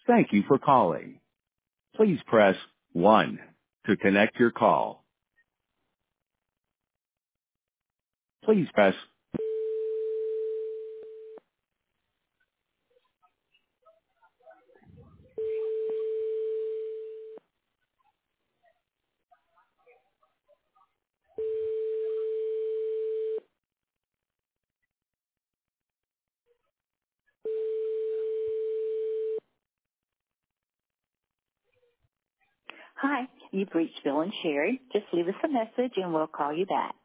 Thank you for calling. Please press 1 to connect your call. Please press. Hi, you've reached Bill and Sherry. Just leave us a message and we'll call you back.